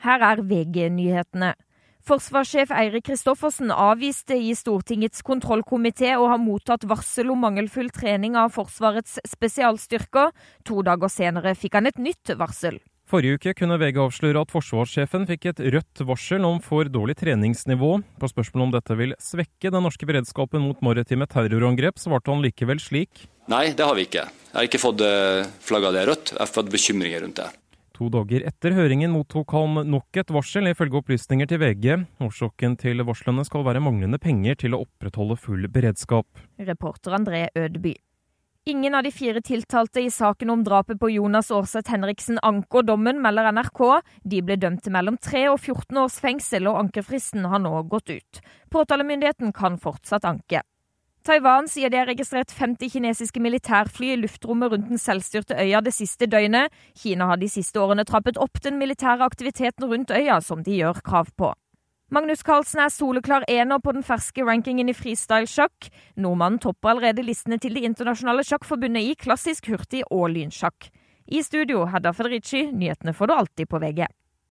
Her VG-nyhetene. Forsvarssjef Eirik Kristoffersen avviste i Stortingets kontrollkomité å ha mottatt varsel om mangelfull trening av Forsvarets spesialstyrker. 2 dager senere fikk han et nytt varsel. Forrige uke kunne VG avsløre at forsvarssjefen fikk et rødt varsel om for dårlig treningsnivå. På spørsmål om dette vil svekke den norske beredskapen mot maritime terrorangrep, svarte han likevel slik. Nei, det har vi ikke. Jeg har ikke fått flagget det rødt. Jeg har fått bekymringer rundt det. 2 dager etter høringen mottok han nok et varsel, ifølge opplysninger til VG. Årsaken til varslene skal være manglende penger til å opprettholde full beredskap. Reporter André Ødeby. Ingen av de 4 tiltalte i saken om drapet på Jonas Aarseth Henriksen anker dommen, melder NRK. De ble dømt til mellom 3 og 14 års fengsel, og ankefristen har nå gått ut. Påtalemyndigheten kan fortsatt anke. Taiwan sier de har registrert 50 kinesiske militærfly i luftrommet rundt den selvstyrte øya det siste døgnet. Kina har de siste årene trappet opp den militære aktiviteten rundt øya, som de gjør krav på. Magnus Carlsen soleklar ener på den ferske rankingen i freestyle-sjakk. Nordmannen topper allerede listene til det internasjonale sjakkforbundet i klassisk hurtig og lynsjakk. I studio, Hedda Federici, nyhetene får du alltid på VG.